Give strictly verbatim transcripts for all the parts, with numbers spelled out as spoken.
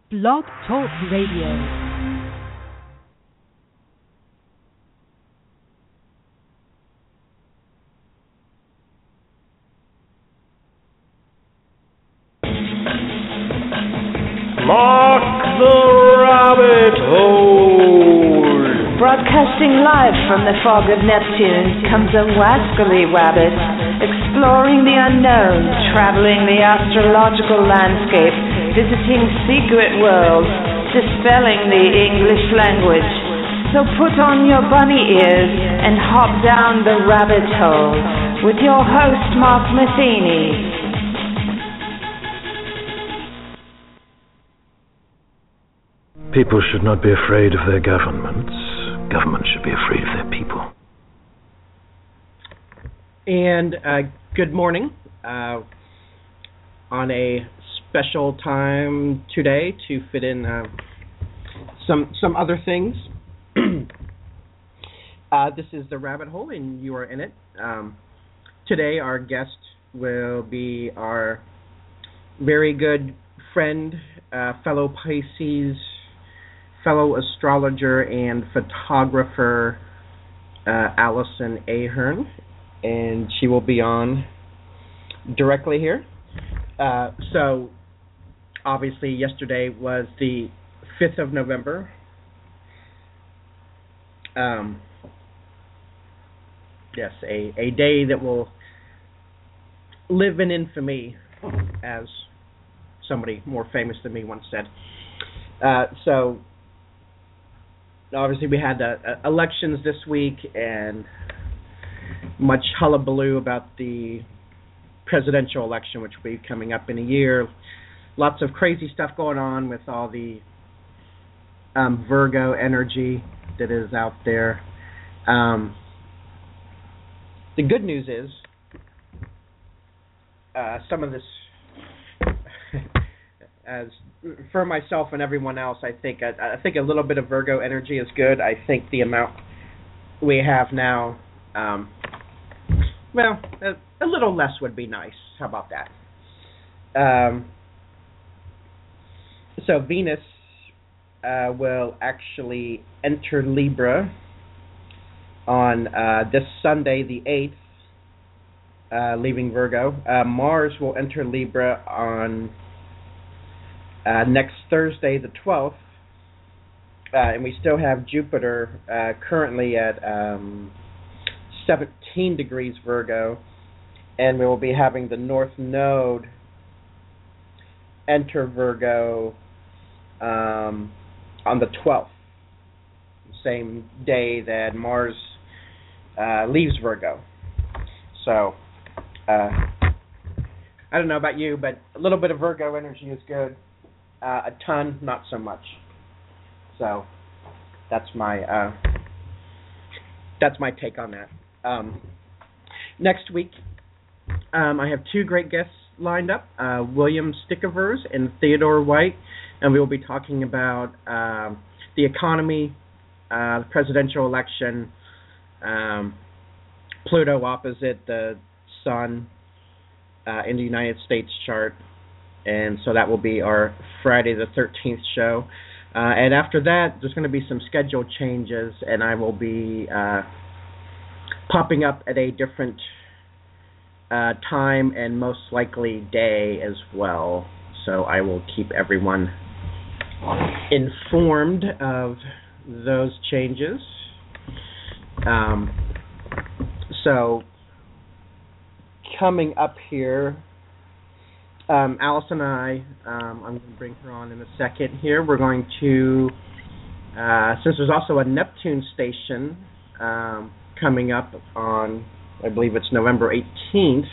Blog Talk Radio. Mark the Rabbit Hole! Broadcasting live from the fog of Neptune comes a wascally rabbit, exploring the unknown, traveling the astrological landscape, visiting secret worlds, dispelling the English language. So put on your bunny ears and hop down the rabbit hole with your host, Mark Matheny. People should not be afraid of their governments. Governments should be afraid of their people. And uh, good morning. Uh, on a special time today to fit in uh, some some other things. uh, this is the Rabbit Hole, and you are in it. Um, today, our guest will be our very good friend, uh, fellow Pisces, fellow astrologer and photographer, uh, Allison Ahern, and she will be on directly here. Uh, so, obviously, yesterday was the fifth of November. Um, yes, a, a day that will live in infamy, as somebody more famous than me once said. Uh, so, obviously, we had uh, elections this week, and much hullabaloo about the presidential election, which will be coming up in a year. Lots of crazy stuff going on with all the um, Virgo energy that is out there. Um, the good news is, uh, some of this, as for myself and everyone else, I think I, I think a little bit of Virgo energy is good. I think the amount we have now, um, well, a, a little less would be nice. How about that? Um, so Venus uh, will actually enter Libra on uh, this Sunday, the eighth, uh, leaving Virgo. Uh, Mars will enter Libra on Uh, next Thursday, the twelfth, uh, and we still have Jupiter uh, currently at um, seventeen degrees Virgo, and we will be having the North Node enter Virgo um, on the twelfth, same day that Mars uh, leaves Virgo. So, uh, I don't know about you, but a little bit of Virgo energy is good. Uh, a ton, not so much. So that's my uh, that's my take on that. Um, next week, um, I have two great guests lined up: uh, William Stickovers and Theodore White, and we will be talking about uh, the economy, uh, the presidential election, um, Pluto opposite the Sun uh, in the United States chart. And so that will be our Friday the thirteenth show. Uh, and after that, there's going to be some schedule changes, and I will be uh, popping up at a different uh, time and most likely day as well. So I will keep everyone informed of those changes. Um, so coming up here, Um, Allison and I, um, I'm going to bring her on in a second here. We're going to, uh, since there's also a Neptune station um, coming up on, I believe it's November eighteenth,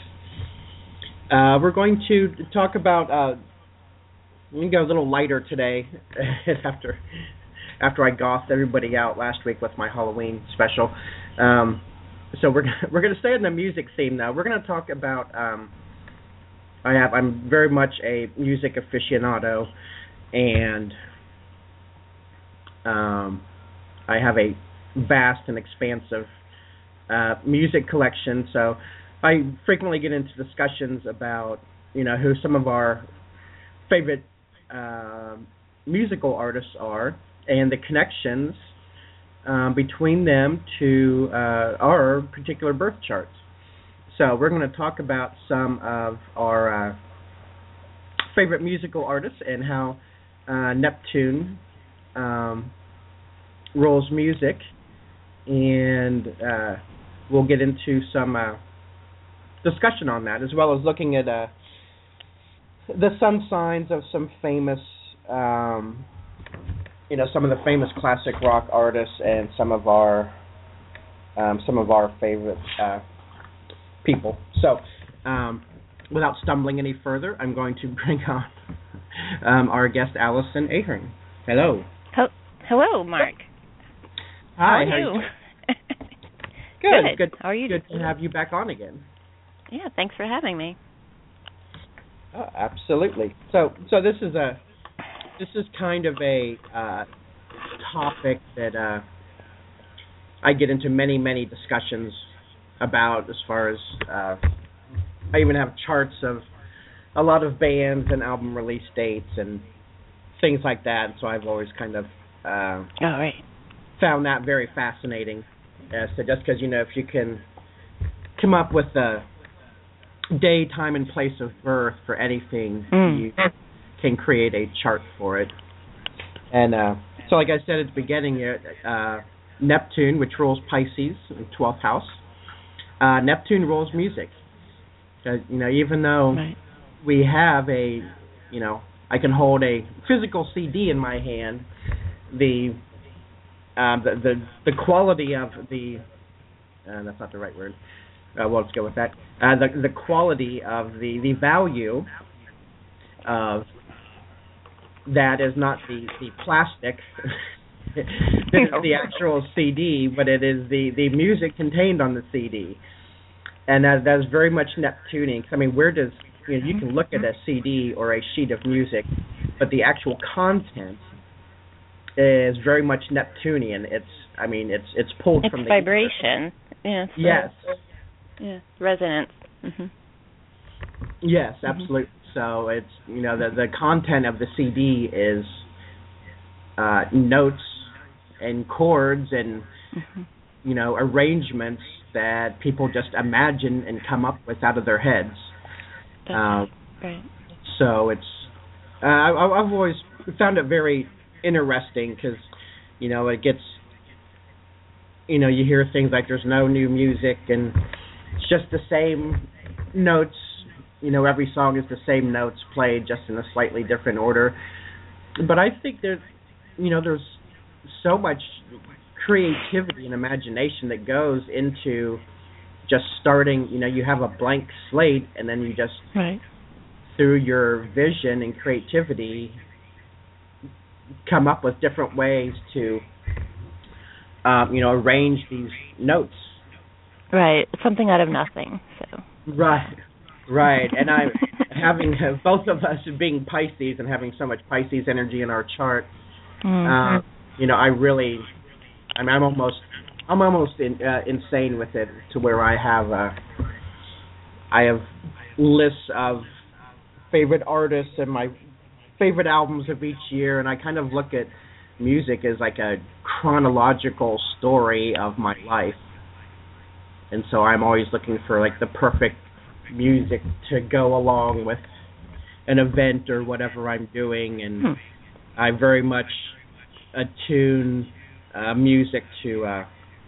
uh, we're going to talk about, uh, let me go a little lighter today after after I gothed everybody out last week with my Halloween special. Um, so we're, we're going to stay in the music theme now. We're going to talk about... Um, I have. I'm very much a music aficionado, and um, I have a vast and expansive uh, music collection. So I frequently get into discussions about, you know, who some of our favorite uh, musical artists are and the connections um, between them to uh, our particular birth charts. So we're going to talk about some of our uh, favorite musical artists and how uh, Neptune um, rules music, and uh, we'll get into some uh, discussion on that, as well as looking at uh, the sun signs of some famous, um, you know, some of the famous classic rock artists, and some of our um, some of our favorite uh, people. So, um, without stumbling any further, I'm going to bring on um, our guest, Allison Ahern. Hello. Hello, Mark. Hi. How are you? Good. Good. Good. How are you? Good to have you back on again. Yeah. Thanks for having me. Oh, absolutely. So, so this is a this is kind of a uh, topic that uh, I get into many, many discussions about. As far as uh, I even have charts of a lot of bands and album release dates and things like that. So I've always kind of uh, oh, right. found that very fascinating. Uh, so just because, you know, if you can come up with a day, time, and place of birth for anything, mm. you can create a chart for it. And uh, so like I said at the beginning, uh, Neptune, which rules Pisces, in twelfth house, uh, Neptune rules music. Uh, you know, even though right. we have a, you know, I can hold a physical C D in my hand, the uh, the, the the quality of the uh, that's not the right word. Uh, well, let's go with that. Uh, the the quality of the, the value of that is not the the plastic, this is the actual C D, but it is the, the music contained on the C D, and that that is very much Neptunian. I mean, where does you know, you can look at a C D or a sheet of music, but the actual content is very much Neptunian. It's, I mean, it's it's pulled it's from the vibration. Yeah. So yes. Yeah. Resonance. Mm-hmm. Yes, absolutely. Mm-hmm. So it's you know the the content of the C D is uh, notes and chords and mm-hmm. you know arrangements that people just imagine and come up with out of their heads. Uh, right. So it's uh, I, I've always found it very interesting because you know it gets you know you hear things like there's no new music and it's just the same notes. You know every song is the same notes played just in a slightly different order. But I think that you know there's so much creativity and imagination that goes into just starting, you know, you have a blank slate and then you just, right. through your vision and creativity, come up with different ways to, um, you know, arrange these notes. Right. Something out of nothing. So. Right. Right. And I, having uh, both of us being Pisces and having so much Pisces energy in our chart, mm-hmm. uh, you know, I really, I mean, I'm almost, I'm almost in, uh, insane with it to where I have, uh, I have lists of favorite artists and my favorite albums of each year, and I kind of look at music as like a chronological story of my life, and so I'm always looking for like the perfect music to go along with an event or whatever I'm doing, and hmm. I very much attune uh, music to uh,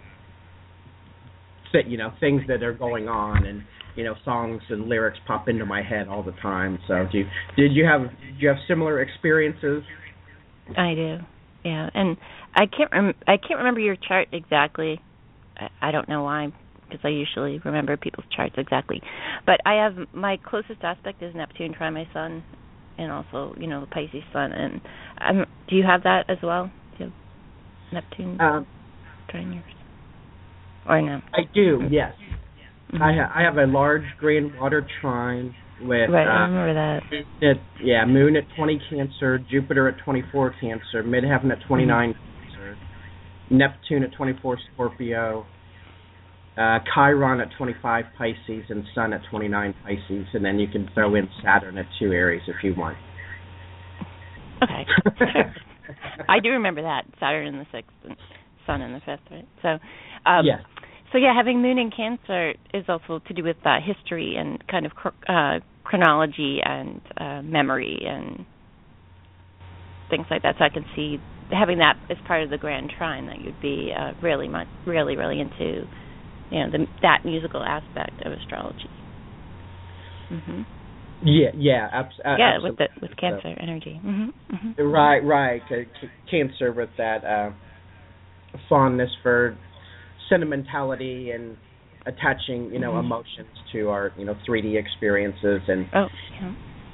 you know things that are going on, and you know songs and lyrics pop into my head all the time. So, do you, did you have do you have similar experiences? I do, yeah. And I can't rem- I can't remember your chart exactly. I, I don't know why, because I usually remember people's charts exactly. But I have my closest aspect is Neptune trine my Sun, and also you know the Pisces Sun. And um, do you have that as well? Do you have Neptune um, trine yours? Or no? I do, yes. Mm-hmm. I, ha- I have a large green water trine with right, uh, I remember that. It, yeah, Moon at twenty Cancer, Jupiter at twenty-four Cancer, Midheaven at twenty-nine mm-hmm. Cancer, Neptune at twenty-four Scorpio, uh, Chiron at twenty-five Pisces, and Sun at twenty-nine Pisces, and then you can throw in Saturn at two Aries if you want. Okay, sure. I do remember that, Saturn in the sixth and Sun in the fifth, right? So, um, yeah. So yeah, having Moon in Cancer is also to do with uh, history and kind of cr- uh, chronology and uh, memory and things like that. So I can see having that as part of the Grand Trine, that you'd be uh, really, much, really, really into, you know, the, that musical aspect of astrology. Mm-hmm. Yeah, yeah, abs- yeah, absolutely. with the with Cancer so, energy. Mm-hmm. Mm-hmm. Right, right. C- c- cancer with that uh, fondness for sentimentality and attaching, you know, mm-hmm. emotions to our, you know, three D experiences and. Oh. Yeah.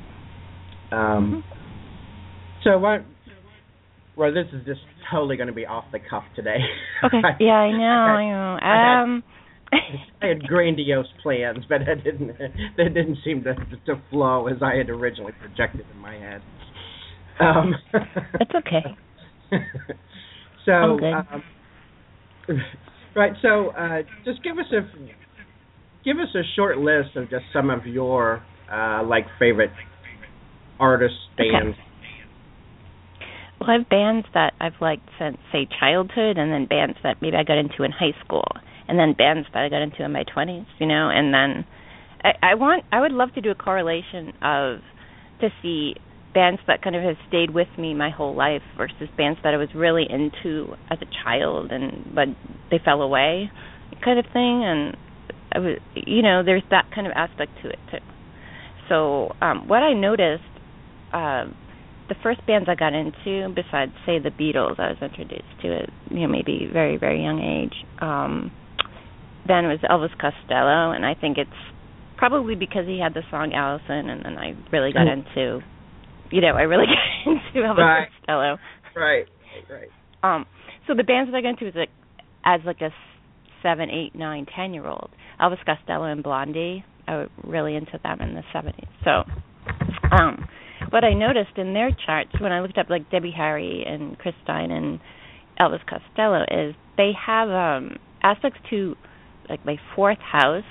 Um. Mm-hmm. So what? Well, this is just totally going to be off the cuff today. Okay. yeah, I know. I, had, I know. I um. Had, I had grandiose plans, but it didn't. They didn't seem to to flow as I had originally projected in my head. Um, it's okay. so. I'm good. Um, Right, so uh, just give us a give us a short list of just some of your uh, like favorite artists, bands. Okay. Well, I have bands that I've liked since say childhood, and then bands that maybe I got into in high school, and then bands that I got into in my twenties. You know, and then I, I want I would love to do a correlation of to see bands that kind of have stayed with me my whole life versus bands that I was really into as a child and but they fell away, kind of thing. And I was, you know, there's that kind of aspect to it too. So um, what I noticed, uh, the first bands I got into, besides say the Beatles, I was introduced to it, you know, maybe very very young age. Um, then it was Elvis Costello, and I think it's probably because he had the song Allison, and then I really got into. You know, I really got into Elvis right. Costello. Right, right. Um, so the bands that I got into was like, as like a seven, eight, nine, ten year old. Elvis Costello and Blondie. I was really into them in the seventies. So, um, what I noticed in their charts when I looked up like Debbie Harry and Chris Stein and Elvis Costello is they have um, aspects to like my fourth house,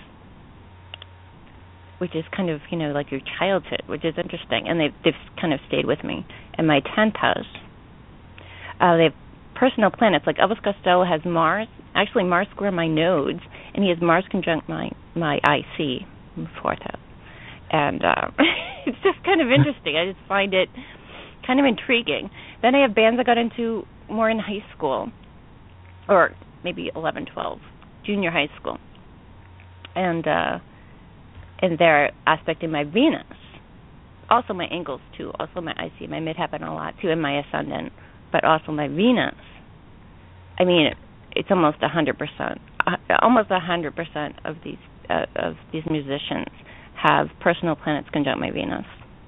which is kind of, you know, like your childhood, which is interesting. And they've, they've kind of stayed with me. And my tenth house, uh, they have personal planets. Like Elvis Costello has Mars. Actually, Mars square my nodes. And he has Mars conjunct my, my I C, fourth house. And uh, it's just kind of interesting. I just find it kind of intriguing. Then I have bands I got into more in high school, or maybe eleven, twelve, junior high school. And, uh, and they're aspecting my Venus, also my angles too, also my I C, my midheaven a lot too, and my ascendant, but also my Venus. I mean, it's almost a hundred percent, almost a hundred percent of these uh, of these musicians have personal planets conjunct my Venus.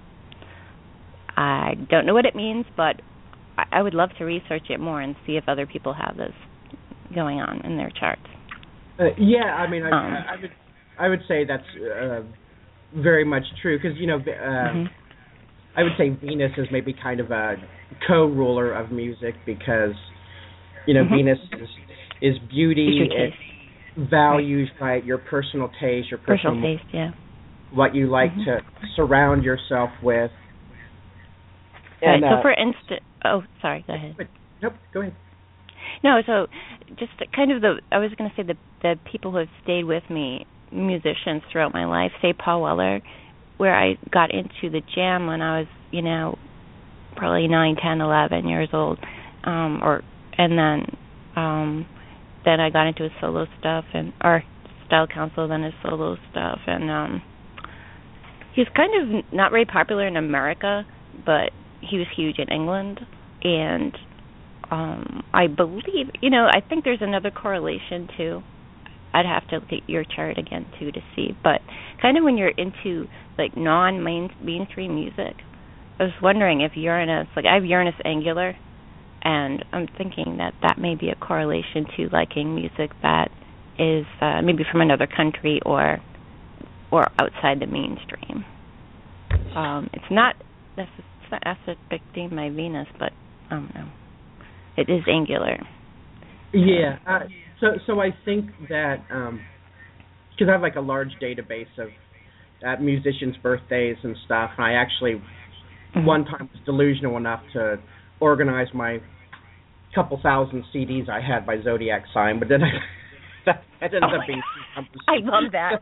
I don't know what it means, but I, I would love to research it more and see if other people have this going on in their charts. Uh, yeah, I mean, I, um, I, I would. I would say that's uh, very much true because, you know, uh, mm-hmm. I would say Venus is maybe kind of a co-ruler of music because, you know, mm-hmm. Venus is, is beauty, it values right. right, your personal taste, your personal, personal taste, yeah. what you like mm-hmm. to surround yourself with. And, right, so uh, for instance, oh, sorry, go ahead. Nope, go ahead. No, so just kind of the, I was going to say the the people who have stayed with me, musicians throughout my life, say Paul Weller, where I got into the jam when I was, you know, probably nine, ten, eleven years old, um, or and then um, then I got into his solo stuff and or Style Council, then his solo stuff, and um, he was kind of not very popular in America, but he was huge in England, and um, I believe, you know, I think there's another correlation too. I'd have to look at your chart again too to see, but kind of when you're into like non-main mainstream music, I was wondering if Uranus, like I have Uranus angular, and I'm thinking that that may be a correlation to liking music that is uh, maybe from another country or or outside the mainstream. Um, it's not it's not aspecting my Venus, but I don't know. It is angular. Yeah. Uh, So, so I think that because um, I have like a large database of uh, musicians' birthdays and stuff, and I actually mm-hmm. one time was delusional enough to organize my couple thousand C Ds I had by zodiac sign, but then I, that, that ended oh up being... I love that.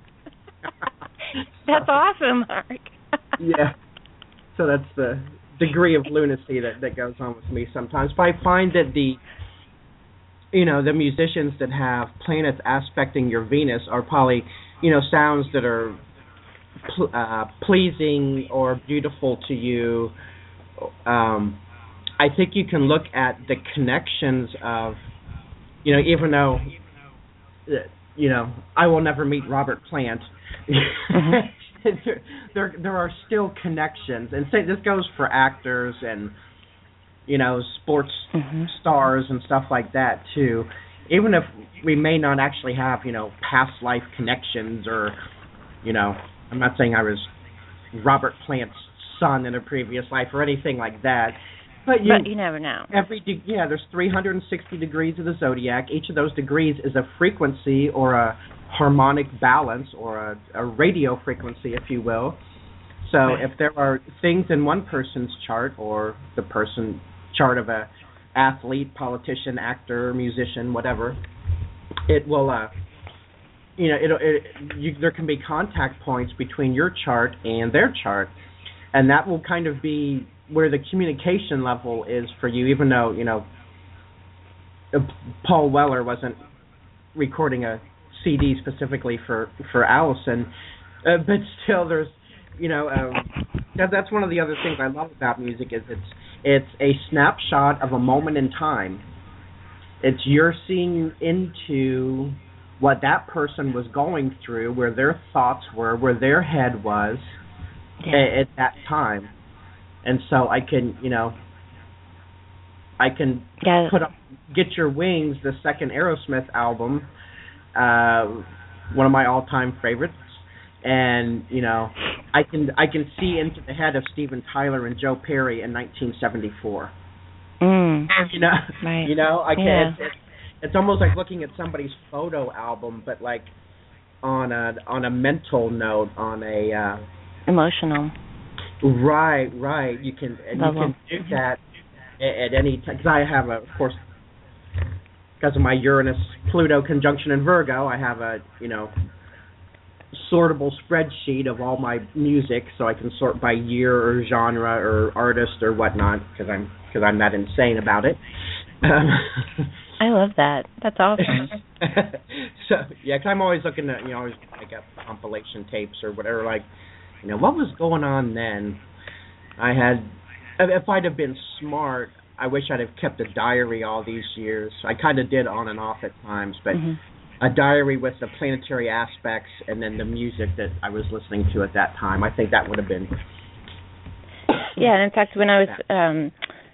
That's awesome, Mark. Yeah. So that's the degree of lunacy that, that goes on with me sometimes. But I find that the, you know, the musicians that have planets aspecting your Venus are probably, you know, sounds that are pl- uh, pleasing or beautiful to you. Um, I think you can look at the connections of, you know, even though, you know, I will never meet Robert Plant. Mm-hmm. there, there, there are still connections, and say this goes for actors and, you know, sports mm-hmm. stars and stuff like that too. Even if we may not actually have, you know, past life connections, or, you know, I'm not saying I was Robert Plant's son in a previous life or anything like that. But you, but you never know. Every de- yeah, there's three hundred sixty degrees of the zodiac. Each of those degrees is a frequency or a harmonic balance, or a, a radio frequency, if you will. So right. if there are things in one person's chart, or the person chart of a athlete, politician, actor, musician, whatever, it will, uh, you know, it, it you, there can be contact points between your chart and their chart, and that will kind of be where the communication level is for you, even though, you know, Paul Weller wasn't recording a C D specifically for, for Allison, uh, but still there's, you know, um, that, that's one of the other things I love about music is it's it's a snapshot of a moment in time. It's you're seeing into what that person was going through, where their thoughts were, where their head was yeah. at, at that time. And so I can, you know, I can yeah. put up Get Your Wings, the second Aerosmith album, uh, one of my all-time favorites, and you know, I can I can see into the head of Steven Tyler and Joe Perry in nineteen seventy-four. Mm. You know, right. you know, I can. Yeah. It's, it's, it's almost like looking at somebody's photo album, but like on a on a mental note, on a uh, emotional. Right, right. You can and you can do that at, at any time. Because I have, a, of course, because of my Uranus-Pluto conjunction in Virgo, I have a you know sortable spreadsheet of all my music, so I can sort by year or genre or artist or whatnot. Because I'm because I'm that insane about it. Um, I love that. That's awesome. So yeah, because I'm always looking at you know always like at compilation tapes or whatever, like. You know, what was going on then? I had, if I'd have been smart, I wish I'd have kept a diary all these years. I kind of did on and off at times, but mm-hmm. a diary with the planetary aspects and then the music that I was listening to at that time. I think that would have been. Yeah, and in fact, when I was, um,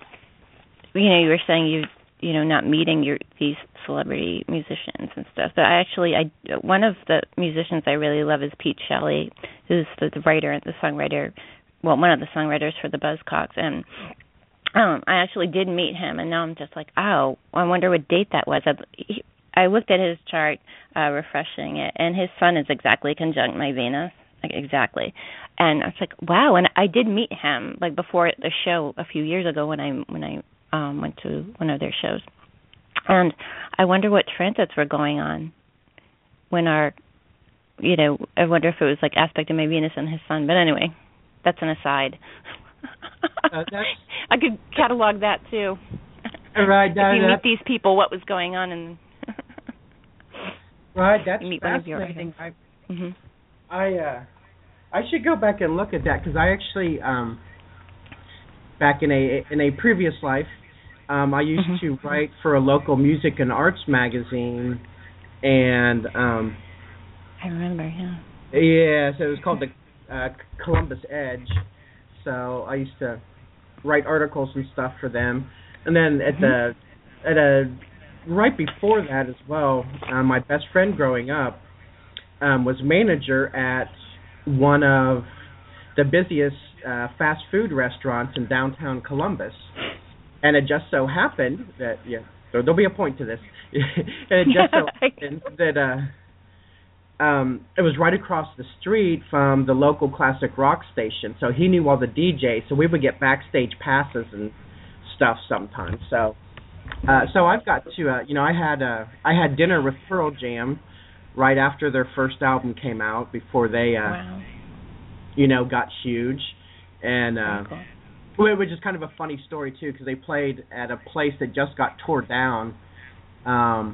you know, you were saying you, you know, not meeting your these celebrity musicians and stuff. But I actually, I one of the musicians I really love is Pete Shelley, who's the, the writer and the songwriter, well, one of the songwriters for the Buzzcocks. And um, I actually did meet him, and now I'm just like, oh, I wonder what date that was. I, he, I looked at his chart, uh, refreshing it, and his sun is exactly conjunct my Venus, like exactly. And I was like, wow. And I did meet him like before the show a few years ago when I when I um, went to one of their shows. And I wonder what transits were going on when our, you know, I wonder if it was like aspect of my Venus and his sun. But anyway, that's an aside. Uh, that's, I could catalog that too. Right. That, if you meet these people, what was going on? And right. That's meet fascinating. I, mm-hmm. I, uh, I should go back and look at that because I actually, um, back in a in a previous life, Um, I used mm-hmm. to write for a local music and arts magazine, and um, I remember, yeah. Yeah, so it was called the uh, Columbus Edge. So I used to write articles and stuff for them, and then at mm-hmm. the at a right before that as well, uh, my best friend growing up um, was manager at one of the busiest uh, fast food restaurants in downtown Columbus. And it just so happened that, yeah, so there'll be a point to this. And it just so happened that um, it was right across the street from the local classic rock station, so he knew all the D Js, so we would get backstage passes and stuff sometimes. So, uh, so I've got to, uh, you know, I had uh, I had dinner with Pearl Jam right after their first album came out, before they, uh, wow. you know, got huge, and uh, cool. which is kind of a funny story too, because they played at a place that just got torn down um,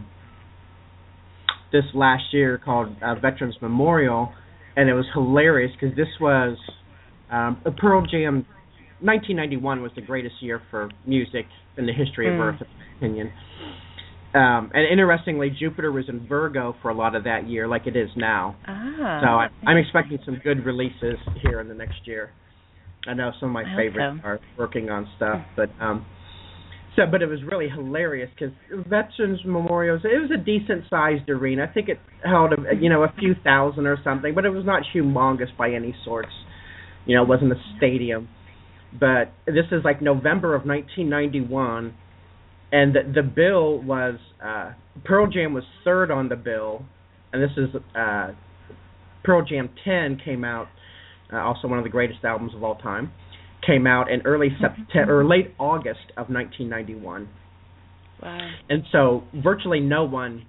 this last year called uh, Veterans Memorial, and it was hilarious because this was um, Pearl Jam. nineteen ninety-one was the greatest year for music in the history of mm. Earth, in my opinion. Um, and interestingly, Jupiter was in Virgo for a lot of that year, like it is now. Ah. So I, I'm expecting some good releases here in the next year. I know some of my I favorites so. are working on stuff, but um, so but it was really hilarious because Veterans Memorials, it was a decent sized arena. I think it held a, you know a few thousand or something, but it was not humongous by any sorts. You know, it wasn't a stadium. But this is like November of nineteen ninety-one, and the, the bill was uh, Pearl Jam was third on the bill, and this is uh, Pearl Jam ten came out, uh, also one of the greatest albums of all time, came out in early September or late August of nineteen ninety-one. Wow. And so virtually no one,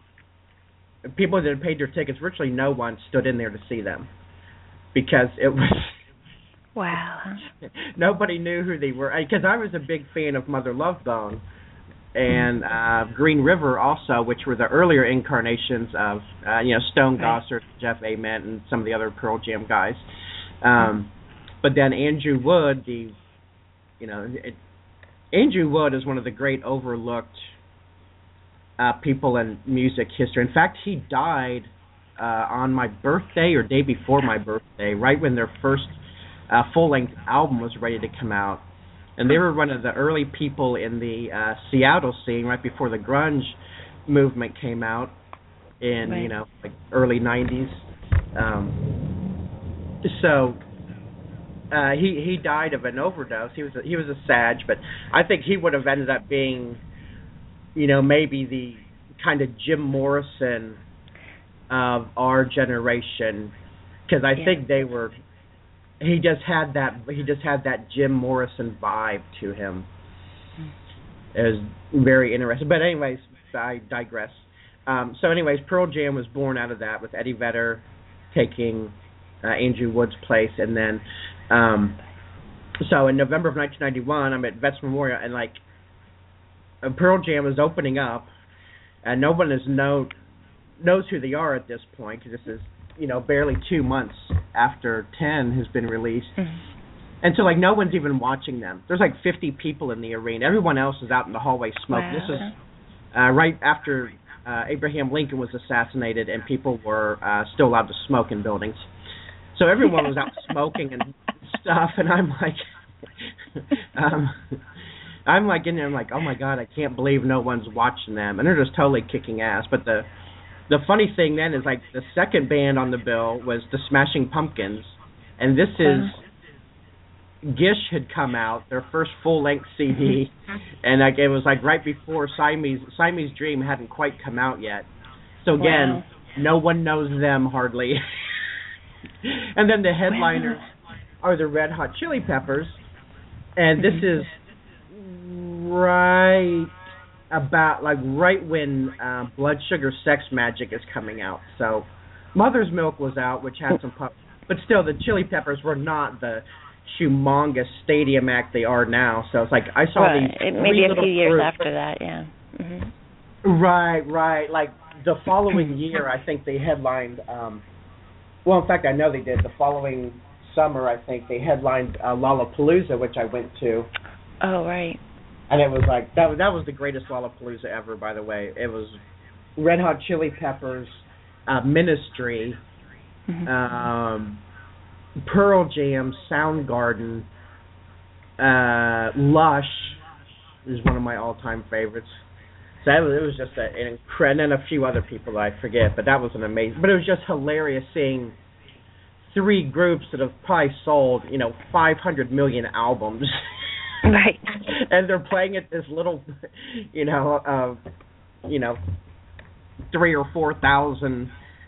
people that had paid their tickets, virtually no one stood in there to see them, because it was. Wow. Nobody knew who they were, because I was a big fan of Mother Love Bone and uh, Green River also, which were the earlier incarnations of uh, you know Stone Gossard, Jeff Ament, and some of the other Pearl Jam guys. Um, but then Andrew Wood, the you know it, Andrew Wood is one of the great overlooked uh, people in music history. In fact, he died uh, on my birthday or day before my birthday, right when their first Uh, full-length album was ready to come out, and they were one of the early people in the uh, Seattle scene right before the grunge movement came out in right. you know like early nineties. Um, so uh, he he died of an overdose. He was a, he was a Sag, but I think he would have ended up being, you know, maybe the kind of Jim Morrison of our generation, because I yeah. think they were. He just had that. He just had that Jim Morrison vibe to him. It was very interesting. But anyways, I digress. Um, so anyways, Pearl Jam was born out of that, with Eddie Vedder taking uh, Andrew Wood's place, and then um, so in November of nineteen ninety-one, I'm at Vets Memorial, and like uh, Pearl Jam is opening up, and no one is know knows who they are at this point, because this is. You know, barely two months after ten has been released. Mm-hmm. And so, like, no one's even watching them. There's, like, fifty people in the arena. Everyone else is out in the hallway smoking. Wow. This is uh, right after uh, Abraham Lincoln was assassinated, and people were uh, still allowed to smoke in buildings. So everyone was out smoking and stuff, and I'm like... um, I'm, like, in there, I'm like, oh, my God, I can't believe no one's watching them. And they're just totally kicking ass. But the... The funny thing then is, like, the second band on the bill was the Smashing Pumpkins, and this is Gish had come out, their first full-length C D, and like it was like right before Siamese Siamese Dream hadn't quite come out yet. So again, wow. no one knows them hardly. And then the headliners wow. are the Red Hot Chili Peppers, and this is right. About like right when uh, Blood Sugar Sex Magic is coming out. So Mother's Milk was out, which had some pop, but still the Chili Peppers were not the humongous stadium act they are now. So it's like I saw right. these maybe a few years groups. after that, yeah. Mm-hmm. Right, right. Like the following year, I think they headlined. Um, well, in fact, I know they did. The following summer, I think they headlined uh, Lollapalooza, which I went to. Oh, right. And it was like that was that was the greatest Lollapalooza ever, by the way. It was Red Hot Chili Peppers, uh, Ministry, mm-hmm. um, Pearl Jam, Soundgarden, uh, Lush is one of my all-time favorites. So that was, it was just a, an incredible, and then a few other people that I forget, but that was an amazing. But it was just hilarious seeing three groups that have probably sold, you know, five hundred million albums. Right. And they're playing at this little, you know, uh, you know, three or four thousand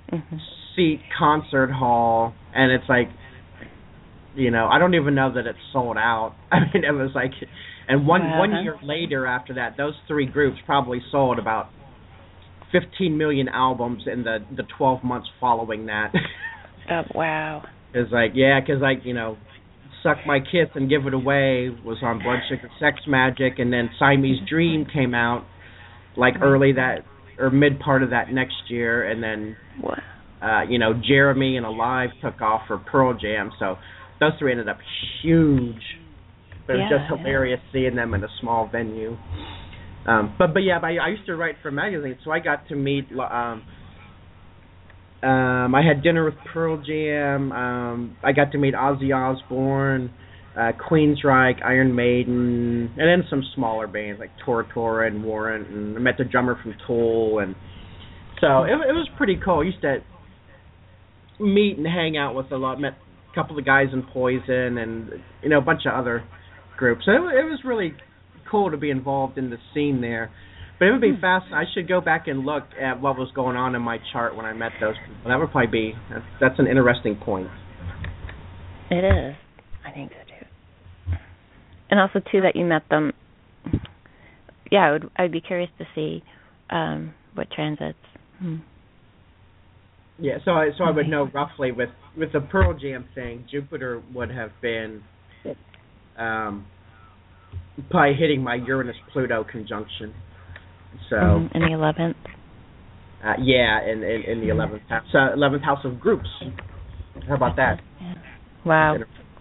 mm-hmm. seat concert hall, and it's like, you know, I don't even know that it's sold out. I mean, it was like, and one wow. one year later after that, those three groups probably sold about fifteen million albums in the the twelve months following that. Oh, wow. It's like, yeah, because like, you know, Suck My Kiss and Give It Away was on Blood Sugar Sex Magic, and then Siamese Dream came out like early that or mid part of that next year, and then wow. uh, you know, Jeremy and Alive took off for Pearl Jam, so those three ended up huge. But it was yeah, just hilarious yeah. seeing them in a small venue. Um, but but yeah, but I, I used to write for magazines, so I got to meet. Um, um, I had dinner with Pearl Jam. Um, I got to meet Ozzy Osbourne, uh, Queensryche, Iron Maiden, and then some smaller bands like Tora Tora and Warrant. And I met the drummer from Tool, and so it, it was pretty cool. I used to meet and hang out with a lot. Met a couple of guys in Poison, and you know a bunch of other groups. So it, it was really cool to be involved in the scene there. But it would be fast. I should go back and look at what was going on in my chart when I met those people. That would probably be, that's, that's an interesting point. It is. I think so too. And also too that you met them. Yeah, I would. I'd be curious to see um, what transits. Hmm. Yeah, so I so I would know roughly with with the Pearl Jam thing, Jupiter would have been um, probably hitting my Uranus Pluto conjunction. So mm-hmm. in the eleventh. Uh, yeah, in, in in the eleventh house, uh, eleventh house of groups. How about that? Yeah. Wow.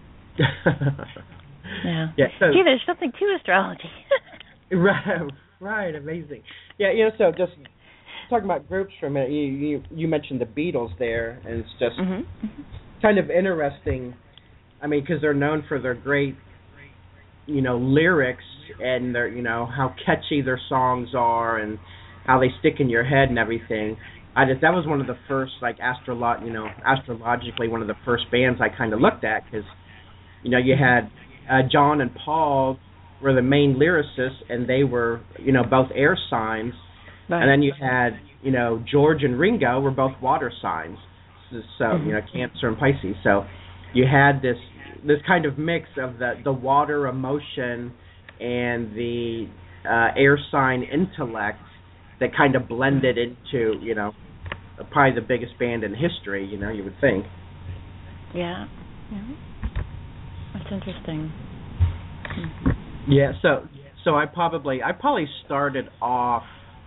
yeah. Yeah. So, Gee, there's something to astrology. right. Right. Amazing. Yeah. You know. So just talking about groups for a minute. You you, you mentioned the Beatles there, and it's just mm-hmm. kind of interesting. I mean, because they're known for their great, you know, lyrics and their, you know, how catchy their songs are and how they stick in your head and everything. I just that was one of the first, like, astrolo- you know, astrologically one of the first bands I kind of looked at, because, you know, you had uh, John and Paul were the main lyricists, and they were, you know, both air signs, right. And then you had, you know, George and Ringo were both water signs, so, so mm-hmm. you know, Cancer and Pisces. So you had this this kind of mix of the the water emotion and the uh, air sign intellect that kind of blended into, you know, probably the biggest band in history, you know, you would think. Yeah. Yeah. That's interesting. Yeah, so so I probably I probably started off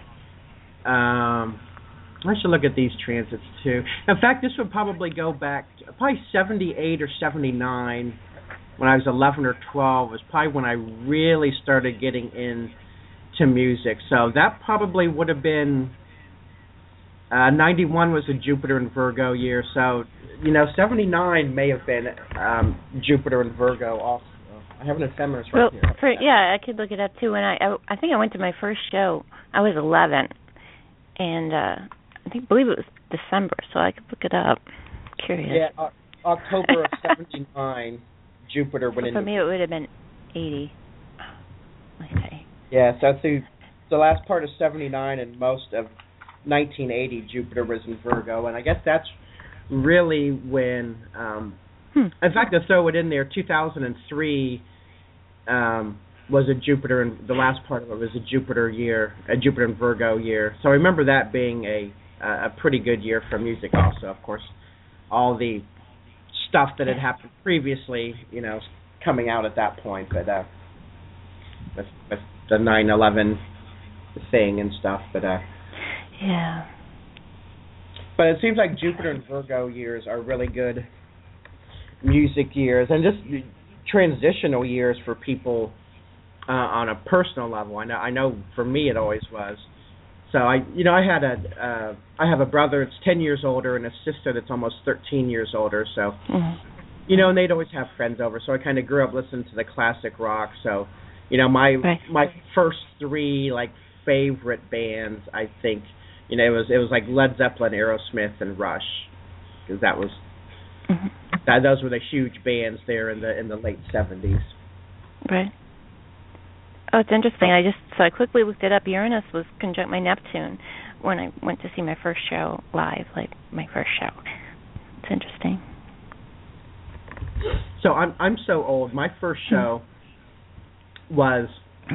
um I should look at these transits too. In fact, this would probably go back to probably seventy-eight or seventy-nine. When I was eleven or twelve was probably when I really started getting into music. So that probably would have been, uh, ninety-one was a Jupiter and Virgo year. So, you know, seventy-nine may have been um, Jupiter and Virgo also. I have an ephemeris right well, here. For, yeah, I could look it up too. When I, I, I think I went to my first show, I was eleven. And uh, I think, believe it was December, so I could look it up. Curious. Yeah, uh, October of seventy-nine. Jupiter went well, for into... me, it would have been eighty. Okay. Yeah, so through the last part of seventy-nine and most of nineteen eighty, Jupiter was in Virgo, and I guess that's really when... Um, hmm. In fact, to throw it in there, two thousand three um, was a Jupiter, and the last part of it was a Jupiter year, a Jupiter and Virgo year. So I remember that being a a pretty good year for music also, of course. All the stuff that had happened previously, you know, coming out at that point, but uh, with, with the nine eleven thing and stuff, but uh, yeah. But it seems like Jupiter and Virgo years are really good music years, and just transitional years for people uh, on a personal level. I know, I know, for me it always was. So I, you know, I had a, uh, I have a brother that's ten years older and a sister that's almost thirteen years older. So, mm-hmm. you know, and they'd always have friends over. So I kind of grew up listening to the classic rock. So, you know, my right. my first three like favorite bands, I think, you know, it was it was like Led Zeppelin, Aerosmith, and Rush, because that was mm-hmm. that those were the huge bands there in the in the late seventies. Right. Oh, it's interesting. I just so I quickly looked it up. Uranus was conjunct my Neptune when I went to see my first show live, like my first show. It's interesting. So I'm I'm so old. My first show was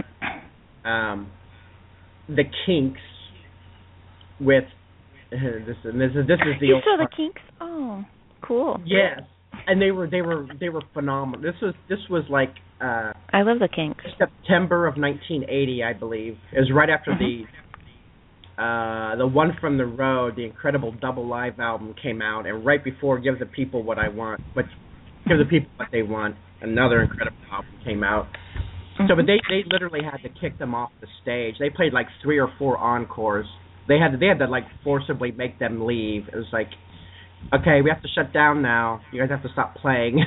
um, the Kinks with uh, this. And this is this is the. You old saw part. the Kinks? Oh, cool. Yes, and they were they were they were phenomenal. This was this was like. Uh, I love the Kinks. September of nineteen eighty, I believe. It was right after mm-hmm. the uh, the One from the Road, the incredible double live album came out, and right before Give the People What I Want, but Give the People What They Want, another incredible album came out. Mm-hmm. So, but they they literally had to kick them off the stage. They played like three or four encores. They had to, they had to like forcibly make them leave. It was like, okay, we have to shut down now. You guys have to stop playing.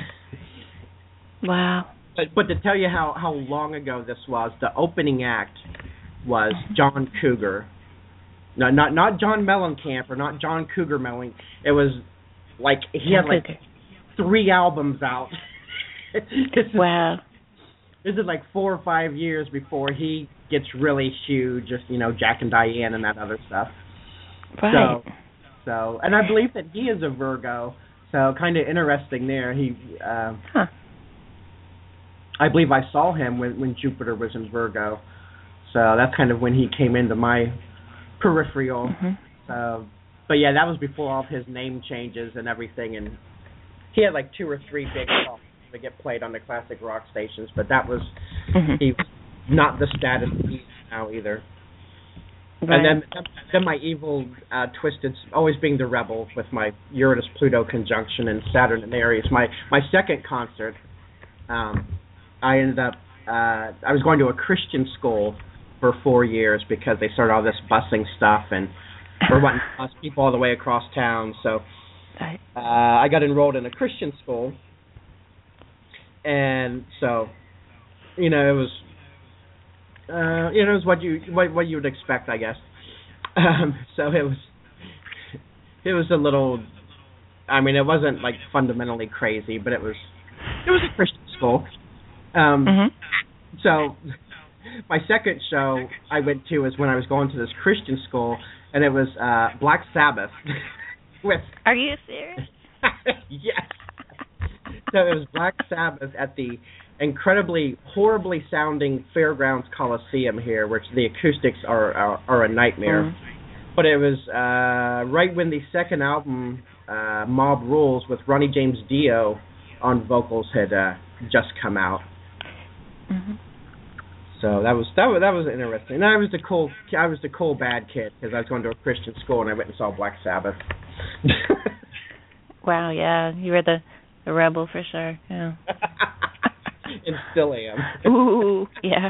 Wow. But, but to tell you how, how long ago this was, the opening act was John Cougar. No, not not John Mellencamp or not John Cougar Mellencamp. It was like he John had like Cougar. three albums out. this is, wow. This is like four or five years before he gets really huge. Just you know, Jack and Diane and that other stuff. Right. So, so and I believe that he is a Virgo. So kind of interesting there. He. Uh, huh. I believe I saw him when, when Jupiter was in Virgo, so that's kind of when he came into my peripheral. Mm-hmm. Uh, but yeah, that was before all of his name changes and everything, and he had like two or three big songs that get played on the classic rock stations, but that was mm-hmm. he was not the status he is now either. Right. And then then my evil uh, twisted, always being the rebel with my Uranus-Pluto conjunction and Saturn and Aries. My my second concert. Um, I ended up, uh, I was going to a Christian school for four years because they started all this busing stuff and we're wanting to bus people all the way across town. So uh, I got enrolled in a Christian school, and so, you know, it was, uh, you know, it was what you what, what you would expect, I guess. Um, so it was, it was a little, I mean, it wasn't like fundamentally crazy, but it was, it was a Christian school. Um, mm-hmm. So my second show I went to was when I was going to this Christian school, and it was uh, Black Sabbath. with Are you serious? Yes. So it was Black Sabbath at the incredibly horribly sounding Fairgrounds Coliseum here, which the acoustics are are, are a nightmare. Mm-hmm. But it was uh, right when the second album, uh, Mob Rules, with Ronnie James Dio on vocals, had uh, just come out. Mm-hmm. So that was that was that was interesting. And I was the cool I was the cool bad kid because I was going to a Christian school and I went and saw Black Sabbath. Wow, yeah, you were the, the rebel for sure. Yeah. And still am. Ooh, yeah.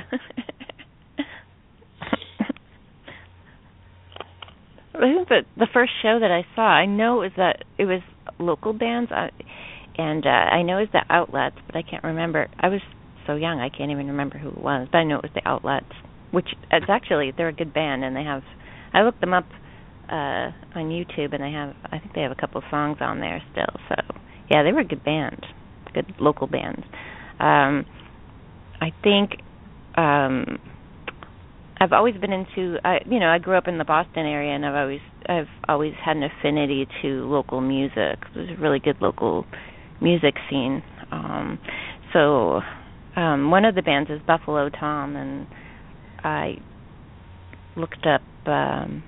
I think that the first show that I saw, I know it was that it was local bands, uh, and uh, I know it was the Outlets, but I can't remember. I was so young, I can't even remember who it was, but I know it was the Outlets, which it's actually, they're a good band, and they have, I looked them up uh, on YouTube, and they have, I think they have a couple songs on there still, so, yeah, they were a good band, good local bands. Um, I think, um, I've always been into, I, you know, I grew up in the Boston area, and I've always, I've always had an affinity to local music. There's a really good local music scene. Um, so, um, one of the bands is Buffalo Tom, and I looked up um,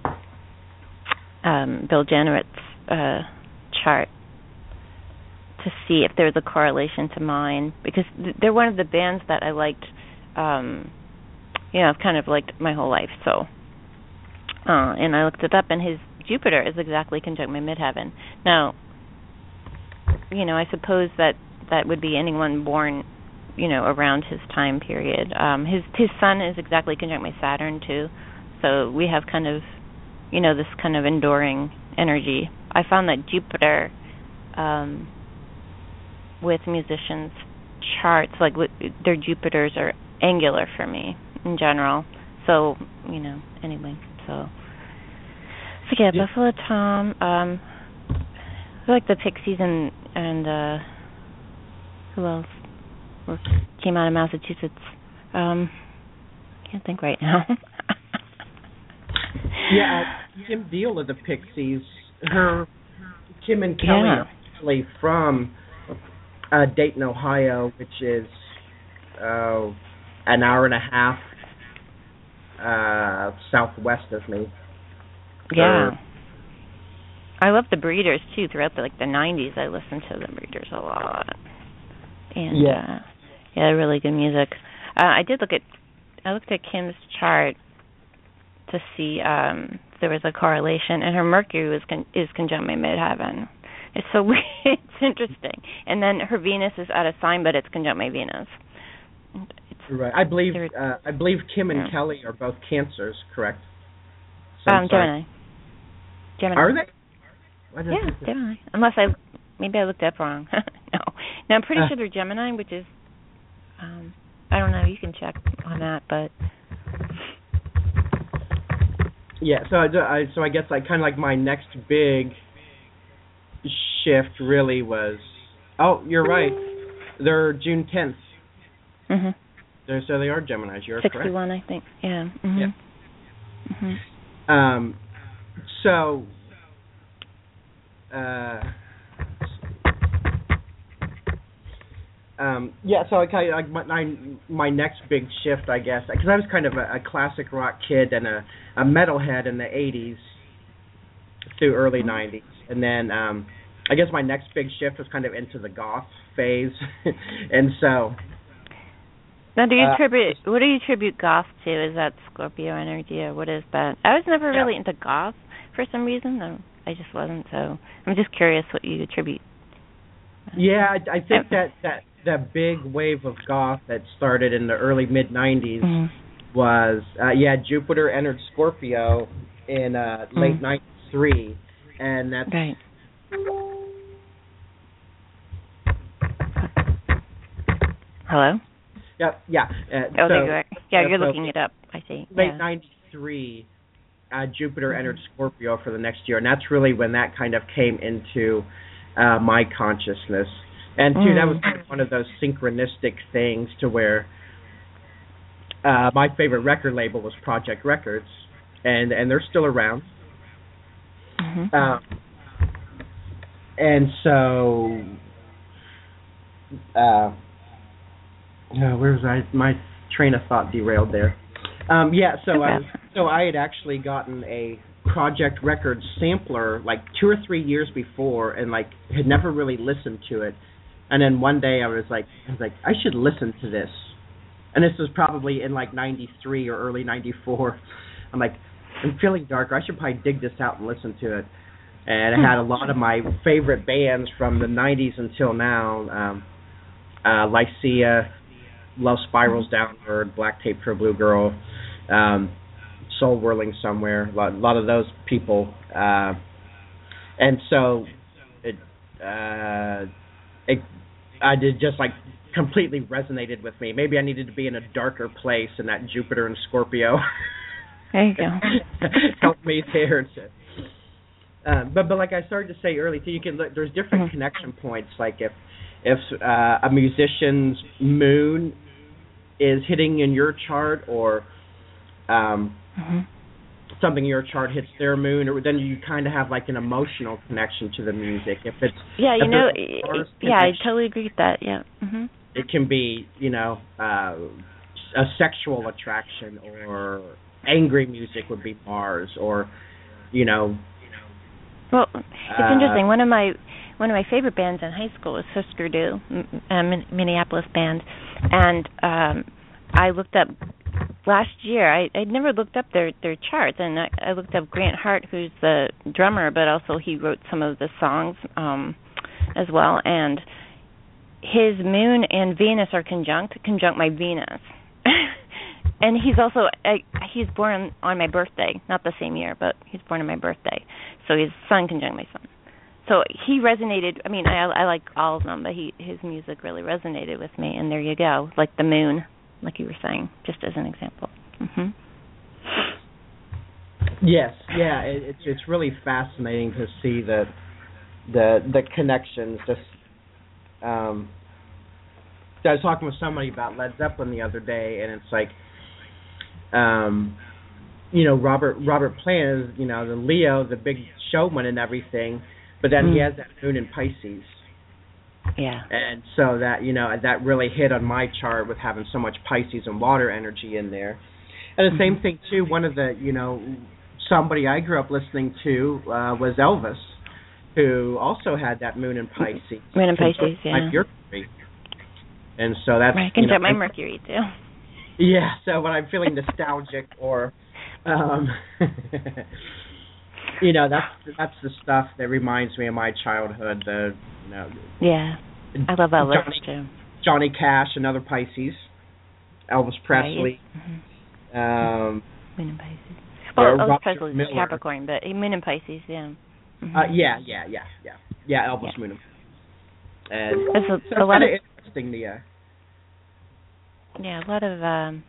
um, Bill Jennerett's uh, chart to see if there was a correlation to mine, because th- they're one of the bands that I liked. Um, you know, I've kind of liked my whole life. So, uh, and I looked it up, and his Jupiter is exactly conjunct my midheaven. Now, you know, I suppose that that would be anyone born, you know, around his time period. Um, his his sun is exactly conjunct my Saturn too, so we have kind of, you know, this kind of enduring energy. I found that Jupiter, um, with musicians' charts, like their Jupiters are angular for me in general. So, you know, anyway, so so yeah, yeah. Buffalo Tom. Um, I like the Pixies and and uh, who else? Came out of Massachusetts. Um, can't think right now. yeah, uh, Kim Deal of the Pixies. Her Kim and Kelly Yeah. are actually from uh, Dayton, Ohio, which is uh, an hour and a half uh, southwest of me. Yeah. Or, I love the Breeders too. Throughout the like the nineties, I listened to the Breeders a lot. And Yeah. uh, yeah, really good music. Uh, I did look at I looked at Kim's chart to see um, if there was a correlation, and her Mercury was con- is conjunct my midheaven. It's so weird. It's interesting. And then her Venus is out of sign, but it's conjunct my Venus. It's, right. I believe uh, I believe Kim and yeah. Kelly are both Cancers, correct? So um, Gemini. Gemini. Are they? Why did I Yeah, think that? Gemini. Unless I maybe I looked up wrong. no, no, I'm pretty Uh. sure they're Gemini, which is um, I don't know. You can check on that, but Yeah, so I, I so I guess like kind of like my next big shift really was. Oh, you're right. They're June tenth. mhm. They're, so they are Geminis. You're correct. sixty-one, I think. Yeah. Mhm. Yeah. Mhm. Um. So. Uh. Um, yeah, so I kind of, like my, my my next big shift, I guess, because I was kind of a, a classic rock kid and a, a metalhead in the eighties through early nineties, and then um, I guess my next big shift was kind of into the goth phase, and so. Now, do you Uh, attribute what do you attribute goth to? Is that Scorpio energy, or what is that? I was never Yeah. really into goth for some reason. No, I just wasn't. So I'm just curious what you attribute. Yeah, I, I think that, that that big wave of goth that started in the early mid nineties Mm-hmm. was uh, yeah Jupiter entered Scorpio in uh, late Mm-hmm. ninety-three, and that's Right. Hello. yeah yeah. Uh, Oh, so, there you are. Yeah, uh, you're so looking it up. I see. Late Yeah. ninety-three, uh, Jupiter Mhm. entered Scorpio for the next year, and that's really when that kind of came into uh, my consciousness. And too, that was Mm. kind of one of those synchronistic things to where uh, my favorite record label was Project Records, and and they're still around. Mhm. Um, and so, uh, oh, where was I? My train of thought derailed there. Um, yeah, so I Okay. so I had actually gotten a Project Records sampler like two or three years before, and like had never really listened to it. And then one day I was like, I was like, I should listen to this. And this was probably in like ninety-three or early ninety-four. I'm like, I'm feeling darker. I should probably dig this out and listen to it. And it had a lot of my favorite bands from the nineties until now. Um, uh, Lycia, Love Spirals Downward, Black Tape for a Blue Girl, um, Soul Whirling Somewhere, a lot, a lot of those people. Uh, and so it, uh, it, I did just like completely resonated with me. Maybe I needed to be in a darker place, and that Jupiter and Scorpio There you go. helped me there. To, um, but but like I started to say earlier, you can look. There's different Mhm. connection points. Like if if uh, a musician's moon is hitting in your chart, or um, Mhm. something in your chart hits their moon, or then you kind of have like an emotional connection to the music. If it's Yeah, you if know. there's a Mars Yeah, I connection, totally agree with that. Yeah. Mhm. it can be, you know, uh, a sexual attraction, or angry music would be Mars, or, you know. Well, it's uh, interesting. One of my one of my favorite bands in high school was Husker Du, a Minneapolis band, and um, I looked up last year. I I'd never looked up their their charts, and I, I looked up Grant Hart, who's the drummer, but also he wrote some of the songs um, as well, and his moon and Venus are conjunct, conjunct my Venus. And he's also, uh, he's born on my birthday, not the same year, but he's born on my birthday. So his sun conjunct my sun. So he resonated, I mean, I, I like all of them, but he his music really resonated with me. And there you go, like the moon, like you were saying, just as an example. hmm Yes, yeah, it, it's it's really fascinating to see the the the connections. Just, um, I was talking with somebody about Led Zeppelin the other day, and it's like um, you know, Robert Robert Plant is, you know, the Leo, the big showman and everything, but then mm. he has that moon in Pisces. Yeah. And so that, you know, that really hit on my chart with having so much Pisces and water energy in there. And the mm-hmm. same thing, too, one of the, you know, somebody I grew up listening to uh, was Elvis, who also had that moon in Pisces. Moon in Pisces, yeah. My Mercury. And so that's, right, I can you know, get my Mercury, too. Yeah, so when I'm feeling nostalgic or, um, you know, that's that's the stuff that reminds me of my childhood. The, you know, yeah, I love Elvis Johnny, too. Johnny Cash, another Pisces. Elvis Presley. Right. Um, Moon in Pisces. Well, Elvis Roger Presley is Miller. Capricorn, but Moon in Pisces, yeah. Mm-hmm. Uh, yeah, yeah, yeah, yeah, yeah. Elvis yeah. Moon in And There's a, so a lot of interesting. The, uh, yeah, a lot of. Um,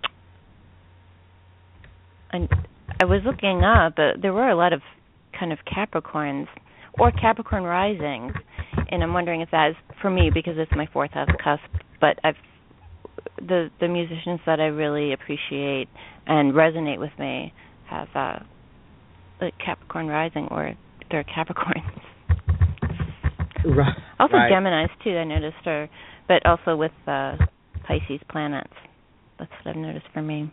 I I was looking up, but there were a lot of kind of Capricorns or Capricorn risings, and I'm wondering if that is for me because it's my fourth house cusp. But I've the the musicians that I really appreciate and resonate with me have uh, a Capricorn rising or they're Capricorns. Right. Also right. Geminis too, I noticed, or but also with uh, Pisces planets. That's what I've noticed for me.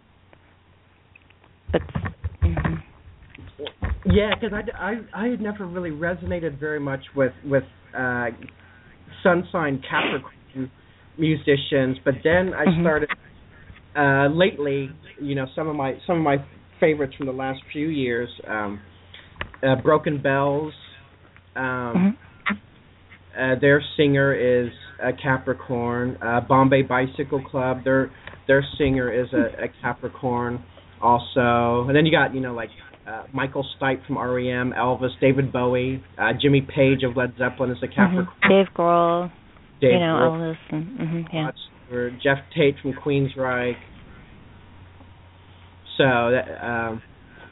But mm-hmm. yeah, because I, I, I had never really resonated very much with with uh, sun sign Capricorn musicians, but then I mm-hmm. started uh, lately. You know, some of my some of my favorites from the last few years, um, uh, Broken Bells. Um, mm-hmm. Uh, their singer is a Capricorn. Uh, Bombay Bicycle Club, their their singer is a, a Capricorn also. And then you got, you know, like uh, Michael Stipe from R E M, Elvis, David Bowie, uh, Jimmy Page of Led Zeppelin is a Capricorn. Mm-hmm. Dave Grohl, Dave you know, Grohl. Elvis. And, mm-hmm, yeah. Or Jeff Tate from Queensryche. So, that, um,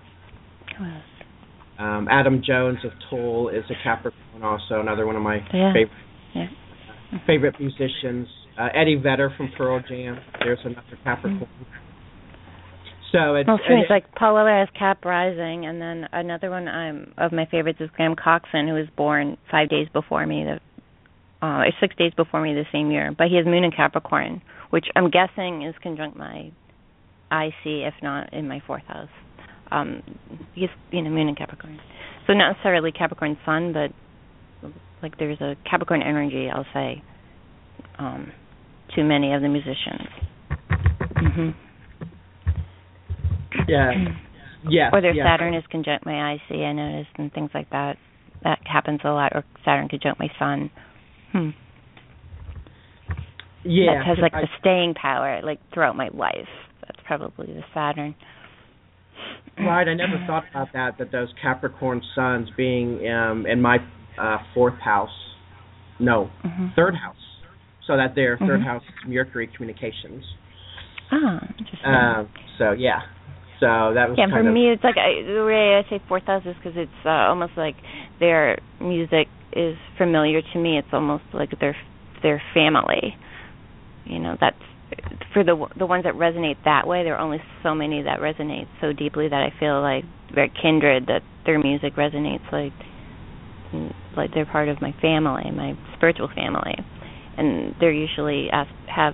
Um, Adam Jones of Tool is a Capricorn, also another one of my yeah. favorite yeah. uh, favorite musicians. Uh, Eddie Vedder from Pearl Jam. There's another Capricorn. Mm-hmm. So it's well, strange. It, like Paul Weller has Cap rising, and then another one um, of my favorites is Graham Coxon, who was born five days before me, the, uh, or six days before me the same year. But he has Moon in Capricorn, which I'm guessing is conjunct my I C, if not in my fourth house. Um, he's, you know, Moon in Capricorn. So not necessarily Capricorn Sun, but like there's a Capricorn energy, I'll say, um, to many of the musicians. Mm-hmm. Yeah. Yeah. Or their yeah. Saturn is conjunct my I C, I noticed, and things like that. That happens a lot. Or Saturn conjunct my Sun. Hmm. Yeah. That has like I, the staying power, like throughout my life. That's probably the Saturn. Right, I never thought about that, that those Capricorn suns being um, in my uh, fourth house, no, mm-hmm. third house, so that their mm-hmm. third house is Mercury communications. Oh, interesting. Uh, so, yeah, so that was yeah, kind for of... me, it's like, I, the way I say fourth house is because it's uh, almost like their music is familiar to me. It's almost like their their family. You know, that's... For the the ones that resonate that way, there are only so many that resonate so deeply that I feel like they're kindred, that their music resonates like like they're part of my family, my spiritual family, and they're usually asked, have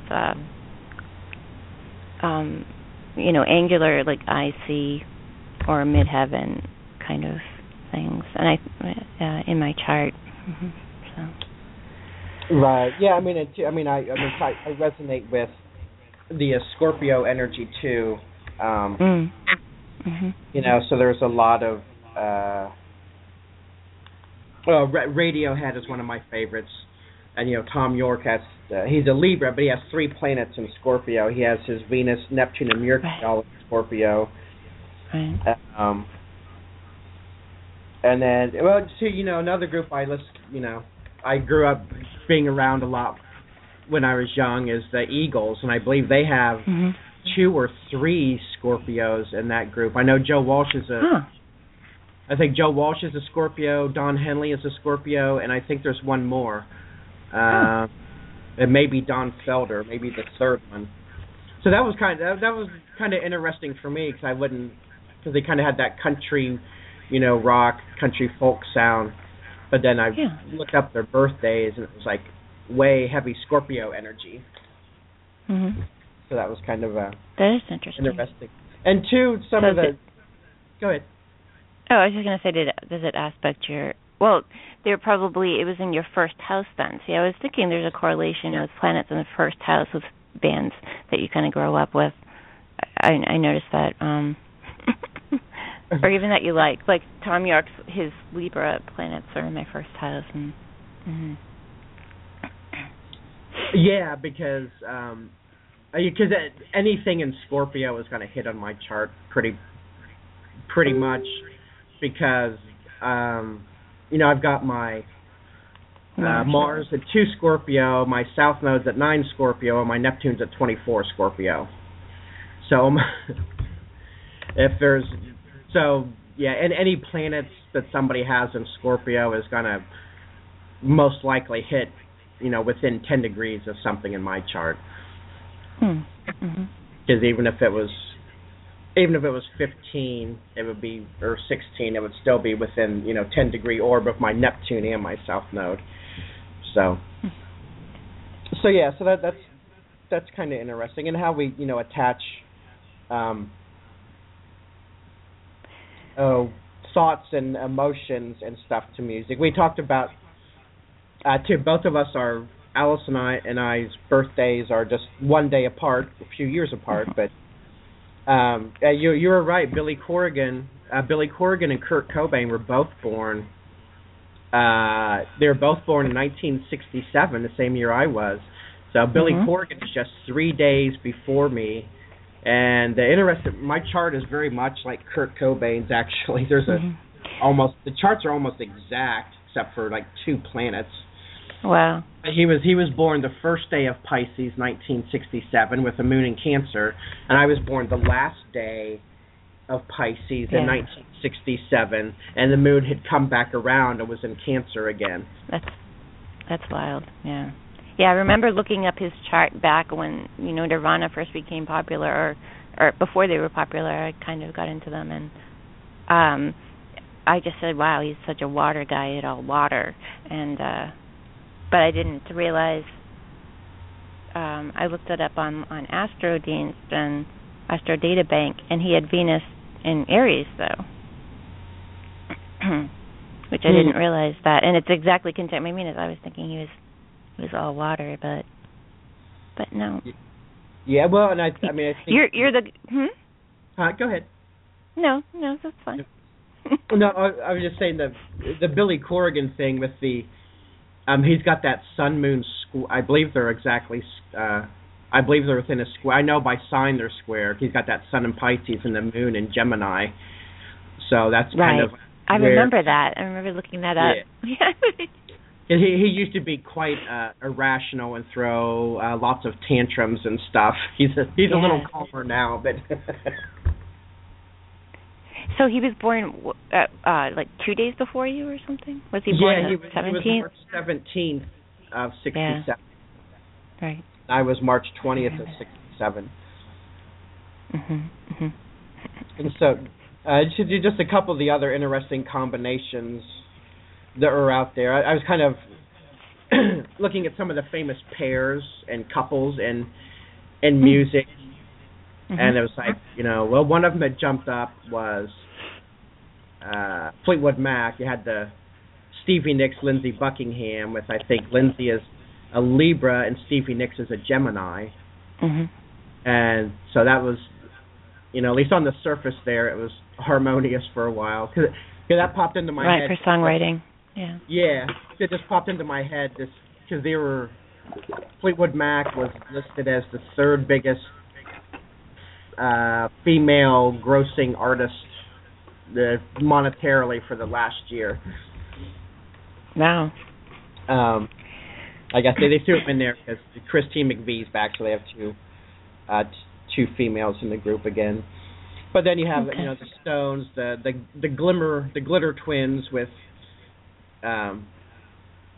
uh, um, you know, angular like I C or midheaven kind of things, and I uh, in my chart. Mm-hmm. So. Right. Yeah. I mean, it, I mean, I, I mean, I, I resonate with the uh, Scorpio energy too. Um, mm. mm-hmm. You know, so there's a lot of. Uh, well, Ra- Radiohead is one of my favorites, and you know, Tom York has. Uh, he's a Libra, but he has three planets in Scorpio. He has his Venus, Neptune, and Mercury right. all in Scorpio. Right. Um, and then, well, see, you know, another group I list, you know, I grew up being around a lot when I was young is the Eagles, and I believe they have mm-hmm. two or three Scorpios in that group. I know Joe Walsh is a. Huh. I think Joe Walsh is a Scorpio. Don Henley is a Scorpio, and I think there's one more. Uh, huh. It may be Don Felder, maybe the third one. so that was kind of that, that was kind of interesting for me because I wouldn't because they kind of had that country, you know, rock, country folk sound. But then I yeah. looked up their birthdays and it was like way heavy Scorpio energy. Mm-hmm. So that was kind of uh, that is interesting. interesting. And two, some so of the it, go ahead. Oh, I was just gonna say, did does it aspect your? Well, they're probably it was in your first house then. See, I was thinking there's a correlation yeah. with planets in the first house with bands that you kind of grow up with. I, I noticed that, um, or even that you like, like Tom York's his Libra planets are in my first house, and. Mm-hmm. Yeah, because um, because anything in Scorpio is going to hit on my chart pretty, pretty much, because um, you know I've got my uh, Mars at two Scorpio, my South Node's at nine Scorpio, and my Neptune's at twenty-four Scorpio. So if there's so yeah, and any planets that somebody has in Scorpio is going to most likely hit, you know, within ten degrees of something in my chart. Hmm. Mm-hmm. Because even if it was, even if it was fifteen, it would be, or sixteen, it would still be within, you know, ten degree orb of my Neptune and my South Node. So, hmm. so yeah, so that that's that's kind of interesting, and how we, you know, attach, um, oh, thoughts and emotions and stuff to music. We talked about. Uh, too, both of us are, Alice and I and I's birthdays are just one day apart, a few years apart. But um, uh, you you were right. Billy Corrigan, uh, Billy Corrigan and Kurt Cobain were both born. Uh, they were both born in nineteen sixty-seven, the same year I was. So Billy mm-hmm. Corrigan is just three days before me. And the interesting, my chart is very much like Kurt Cobain's. Actually, there's a mm-hmm. almost the charts are almost exact except for like two planets. Wow. He was he was born the first day of Pisces, nineteen sixty-seven, with the moon in Cancer, and I was born the last day of Pisces yeah. in nineteen sixty-seven, and the moon had come back around and was in Cancer again. That's that's wild. Yeah. Yeah, I remember looking up his chart back when, you know, Nirvana first became popular, or or before they were popular. I kind of got into them, and um, I just said, "Wow, he's such a water guy, it all water," and. uh But I didn't realize. Um, I looked it up on on AstroDinst and Astro Data Bank, and he had Venus in Aries, though, which I didn't realize that. And it's exactly contempt. I mean, I was thinking he was he was all water, but but no. Yeah, well, and I I mean, I think you're you're the hmm. Uh, go ahead. No, no, that's fine. no, I, I was just saying the the Billy Corrigan thing with the. Um, he's got that sun moon squ- I believe they're exactly. Uh, I believe they're within a square. I know by sign they're square. He's got that sun in Pisces and the moon in Gemini. So that's right. kind of. I where, remember that. I remember looking that up. Yeah. he he used to be quite uh, irrational and throw uh, lots of tantrums and stuff. He's a, he's yeah. a little calmer now, but. So he was born uh, uh, like two days before you or something? Was he born yeah, on the seventeenth? Yeah, he was March seventeenth of sixty-seven. Yeah. Right. I was March twentieth of sixty-seven. Mm-hmm. Mm-hmm. And so, uh, just, just a couple of the other interesting combinations that are out there. I, I was kind of looking at some of the famous pairs and couples in, in music. Mm-hmm. And it was like, you know, well, one of them that jumped up was uh, Fleetwood Mac. You had the Stevie Nicks, Lindsey Buckingham, with I think Lindsey is a Libra and Stevie Nicks is a Gemini. Mm-hmm. And so that was, you know, at least on the surface there, it was harmonious for a while. Because that popped into my right, head. Right, for songwriting. Yeah. Yeah, it just popped into my head because they were, Fleetwood Mac was listed as the third biggest Uh, female grossing artist uh, monetarily for the last year. Wow. Um, I guess they, they threw him in there because Christine McVie's back, so they have two uh, t- two females in the group again. But then you have okay. you know the Stones, the the the Glimmer, the Glitter Twins with um,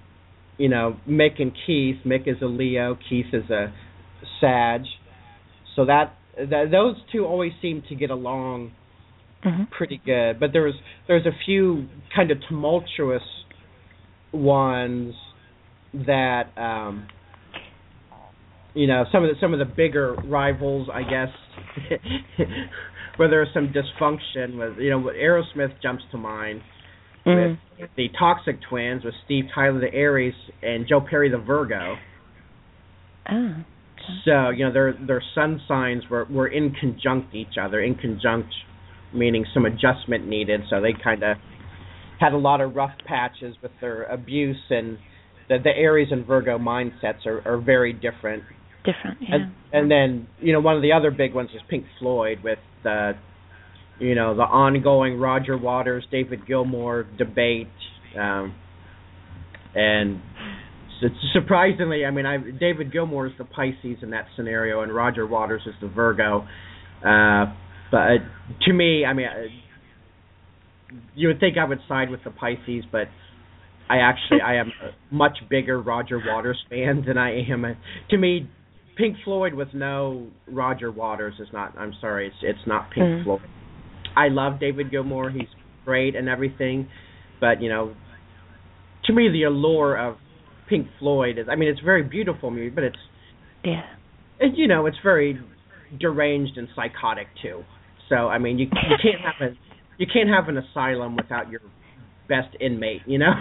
you know Mick and Keith. Mick is a Leo, Keith is a Sag. so that, that those two always seem to get along mm-hmm. pretty good. But there's there's a few kind of tumultuous ones that um, you know some of the some of the bigger rivals, I guess, where there's some dysfunction. With you know, Aerosmith jumps to mind. Mm. With the Toxic Twins, with Steve Tyler the Aries and Joe Perry the Virgo. Oh. So, you know, their their sun signs were, were in conjunct each other, in conjunct meaning some adjustment needed, so they kind of had a lot of rough patches with their abuse, and the, the Aries and Virgo mindsets are, are very different. Different, yeah. And, and then, you know, one of the other big ones is Pink Floyd with the... You know, the ongoing Roger Waters, David Gilmour debate. Um, and su- surprisingly, I mean, I, David Gilmour is the Pisces in that scenario, and Roger Waters is the Virgo. Uh, but to me, I mean, you would think I would side with the Pisces, but I actually, I am a much bigger Roger Waters fan than I am. A, to me, Pink Floyd with no Roger Waters is not, I'm sorry, it's, it's not Pink mm. Floyd. I love David Gilmour. He's great and everything. But, you know, to me, the allure of Pink Floyd is, I mean, it's very beautiful music, but it's, yeah, it, you know, it's very deranged and psychotic, too. So, I mean, you, you can't have a, you can't have an asylum without your best inmate, you know?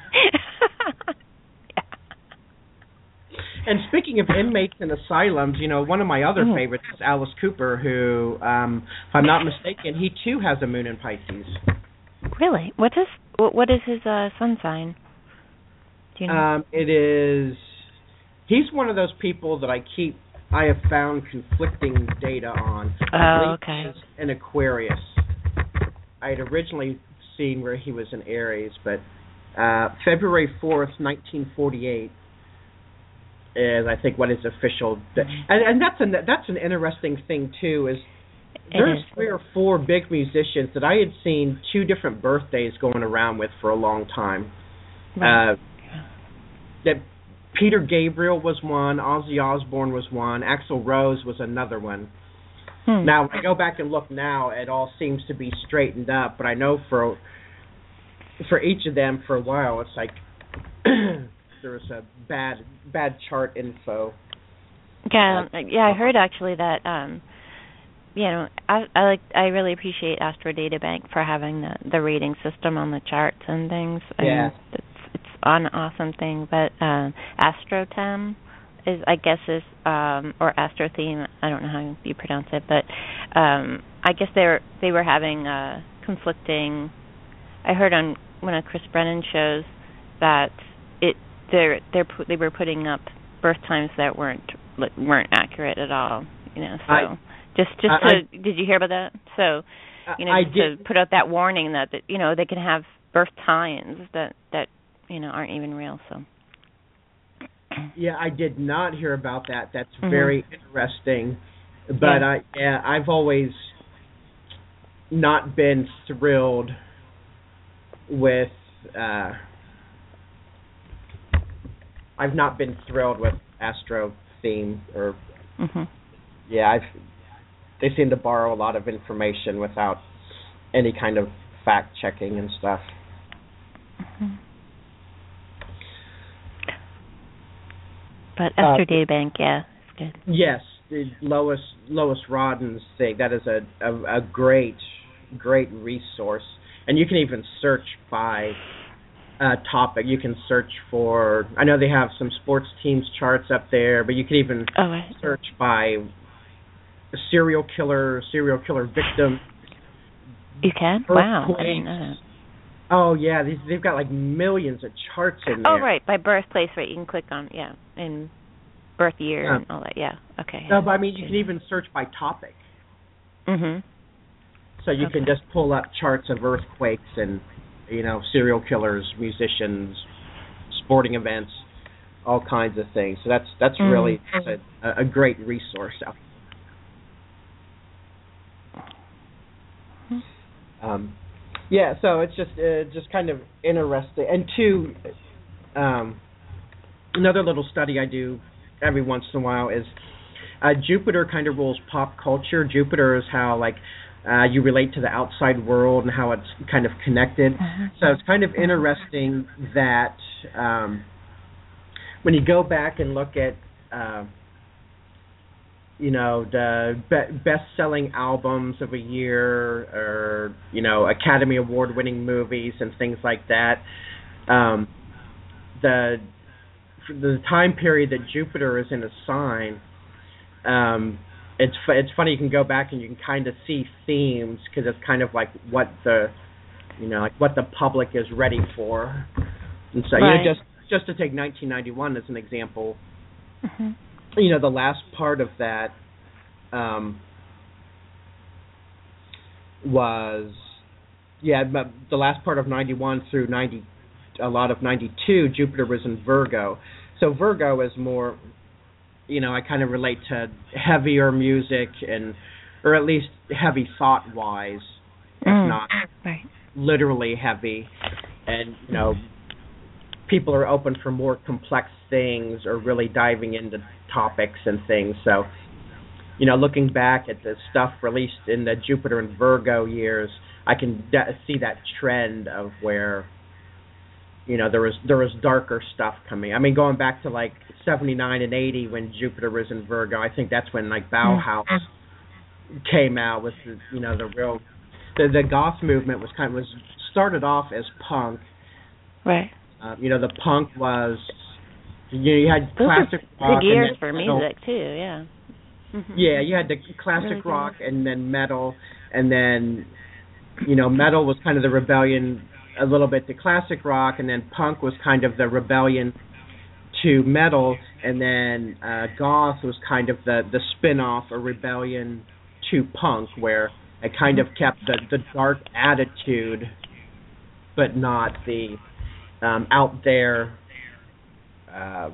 And speaking of inmates and asylums, you know, one of my other mm. favorites is Alice Cooper, who, um, if I'm not mistaken, he too has a moon in Pisces. Really? What is what is his uh, sun sign? Do you know? Um, it is. He's one of those people that I keep. I have found conflicting data on. Oh, okay. An Aquarius. I had originally seen where he was an Aries, but uh, February fourth, nineteen forty-eight. Is I think what is official, and, and that's an that's an interesting thing too. Is there's three or four big musicians that I had seen two different birthdays going around with for a long time. Right. Uh, that Peter Gabriel was one, Ozzy Osbourne was one, Axl Rose was another one. Hmm. Now when I go back and look now, it all seems to be straightened up. But I know for for each of them, for a while, it's like. There was a bad bad chart info. Yeah, yeah, I heard actually that. Um, you know, I I like I really appreciate Astro Data Bank for having the the rating system on the charts and things. I yeah, mean, it's it's an awesome thing. But um, AstroThem is, I guess, is um, or Astro Theme. I don't know how you pronounce it, but um, I guess they were they were having uh, conflicting. I heard on one of Chris Brennan shows that it. They're they're they were putting up birth times that weren't weren't accurate at all, you know. So I, just just I, to I, did you hear about that? So you know, I just did, to put out that warning that, that you know they can have birth times that that you know aren't even real. So yeah, I did not hear about that. That's mm-hmm. very interesting. But yeah. I yeah, I've always not been thrilled with. Uh, I've not been thrilled with Astro Theme, or mm-hmm. yeah, I've. They seem to borrow a lot of information without any kind of fact checking and stuff. Mm-hmm. But Astro uh, Data Bank, yeah, it's good. Yes, the Lois Lois Rodden's thing. That is a, a a great great resource, and you can even search by. Uh, topic. You can search for, I know they have some sports teams charts up there, but you can even oh, right. search by serial killer, serial killer victim. You can? Wow, I didn't know that. Oh, yeah, these, they've got like millions of charts in there. Oh, right, by birthplace, right, you can click on, yeah, and birth year uh, and all that, yeah, okay. No, but I mean, you can even search by topic. Mm-hmm. So you okay. can just pull up charts of earthquakes and you know, serial killers, musicians, sporting events, all kinds of things. So that's that's mm-hmm. really a, a great resource out there. Um, yeah, so it's just uh, just kind of interesting. And two, um, another little study I do every once in a while is Uh, Jupiter kind of rules pop culture. Jupiter is how like uh, you relate to the outside world and how it's kind of connected. Uh-huh. So it's kind of interesting that um, when you go back and look at uh, you know the be- best-selling albums of a year, or you know Academy Award-winning movies and things like that, um, the the time period that Jupiter is in a sign. Um, it's it's funny, you can go back and you can kind of see themes, because it's kind of like what the you know like what the public is ready for, and so right. you know, just just to take nineteen ninety-one as an example, mm-hmm. you know the last part of that um, was yeah the last part of ninety-one through ninety, a lot of ninety-two, Jupiter was in Virgo, so Virgo is more. You know, I kind of relate to heavier music, and or at least heavy thought-wise, if mm, not right. literally heavy. And you know, people are open for more complex things, or really diving into topics and things. So, you know, looking back at the stuff released in the Jupiter and Virgo years, I can de- see that trend of where. You know, there was there was darker stuff coming. I mean, going back to like seventy-nine and eighty when Jupiter was in Virgo, I think that's when like Bauhaus mm-hmm. came out with the, you know the real the, the goth movement was kind of was started off as punk. Right. Uh, you know, the punk was you know you had Those classic are rock big years and for metal. music too. Yeah. Mm-hmm. Yeah, you had the classic really rock and then metal, and then you know metal was kind of the rebellion. A little bit to classic rock, and then punk was kind of the rebellion to metal, and then uh, goth was kind of the, the spin-off or rebellion to punk, where it kind of kept the, the dark attitude, but not the um, out there, uh,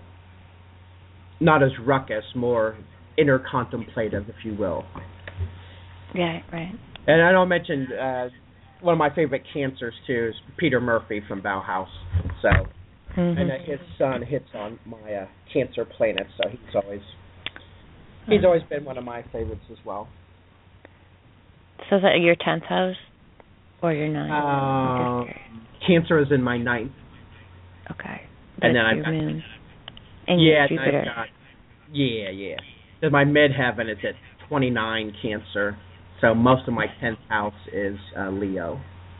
not as ruckus, more inner contemplative, if you will. Yeah, right. And I don't mention... Uh, one of my favorite cancers too is Peter Murphy from Bauhaus. So, mm-hmm. and uh, his son hits on my uh, Cancer planet, so he's always he's always been one of my favorites as well. So is that your tenth house or your ninth? Uh, Cancer is in my ninth. Okay, and then your I've got moon. And yeah, your Jupiter. I've got, yeah, yeah. Because my midheaven is at twenty-nine Cancer. So most of my tenth house is uh, Leo.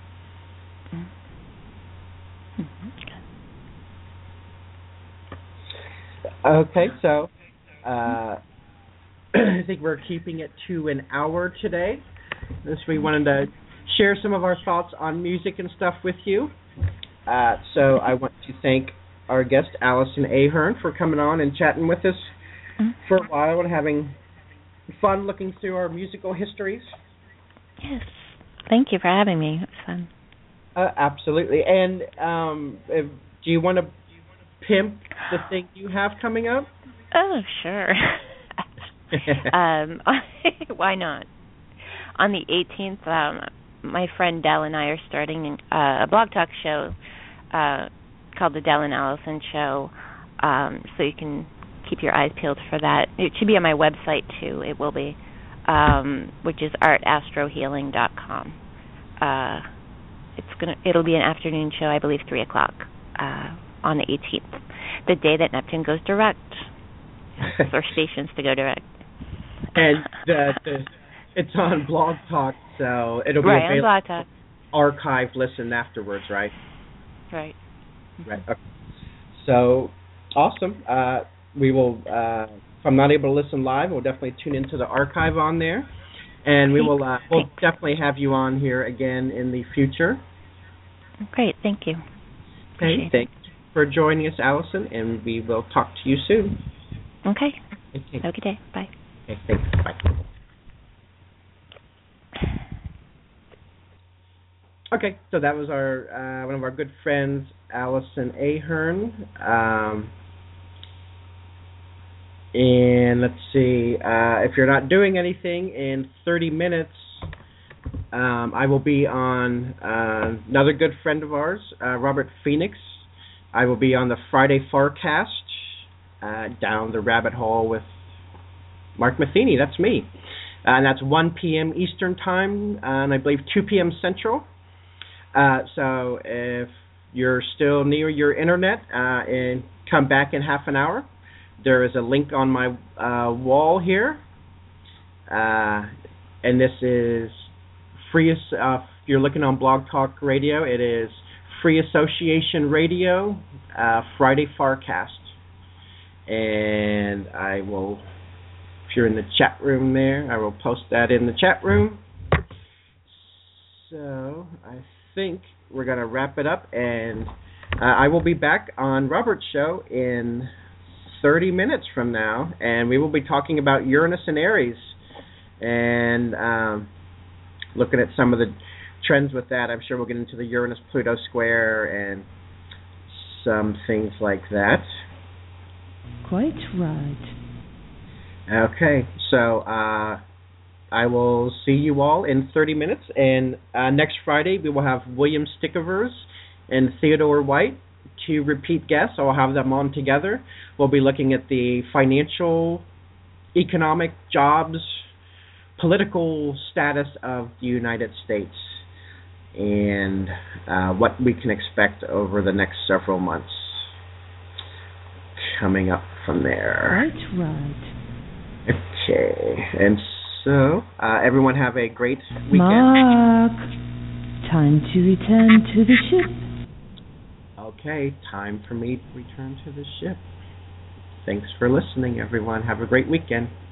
Okay, so uh, I think we're keeping it to an hour today. This we wanted to share some of our thoughts on music and stuff with you. Uh, so I want to thank our guest Allison Ahern for coming on and chatting with us for a while and having fun looking through our musical histories. Yes. Thank you for having me. It was fun. Uh, absolutely. And um, if, do you want to pimp the thing you have coming up? Oh, sure. um, why not? On the eighteenth, um, my friend Dell and I are starting uh, a blog talk show uh, called The Dell and Allison Show, um, so you can keep your eyes peeled for that. It should be on my website too. It will be, um, which is art astro healing dot com. Uh, it's gonna. It'll be an afternoon show, I believe, three o'clock uh, on the eighteenth, the day that Neptune goes direct, for stations to go direct. And the, the, it's on Blog Talk, so it'll be right, available. on Blog Talk. Archive listen afterwards, right? Right. Right. Okay. So awesome. Uh, we will. Uh, if I'm not able to listen live, we'll definitely tune into the archive on there, and we will. Uh, we'll definitely have you on here again in the future. Great. Thank you. Okay. Thanks for joining us, Allison, and we will talk to you soon. Okay. Okay. Have a good day. Bye. Okay. Thanks. Bye. Okay, so that was our uh, one of our good friends, Allison Ahern. Um, and let's see, uh, if you're not doing anything in thirty minutes, um, I will be on uh, another good friend of ours, uh, Robert Phoenix. I will be on the Friday Farcast, uh, down the rabbit hole with Mark Matheny, that's me. Uh, and that's one p.m. Eastern Time, and I believe two p.m. Central. Uh, so if you're still near your internet, uh, and come back in half an hour, there is a link on my uh, wall here. Uh, and this is free, uh, if you're looking on Blog Talk Radio, it is Free Association Radio, uh, Friday Farcast. And I will, if you're in the chat room there, I will post that in the chat room. So I think we're going to wrap it up, and uh, I will be back on Robert's show in thirty minutes from now, and we will be talking about Uranus and Aries and um, looking at some of the trends with that. I'm sure we'll get into the Uranus-Pluto square and some things like that. Quite right. Okay, so uh, I will see you all in thirty minutes, and uh, next Friday we will have William Stickovers and Theodore White, two repeat guests. I'll have them on together. We'll be looking at the financial, economic, jobs, political status of the United States, and uh, what we can expect over the next several months coming up from there. Quite right. Okay, and so uh, everyone have a great weekend. Mark, time to return to the ship. Okay, time for me to return to the ship. Thanks for listening, everyone. Have a great weekend.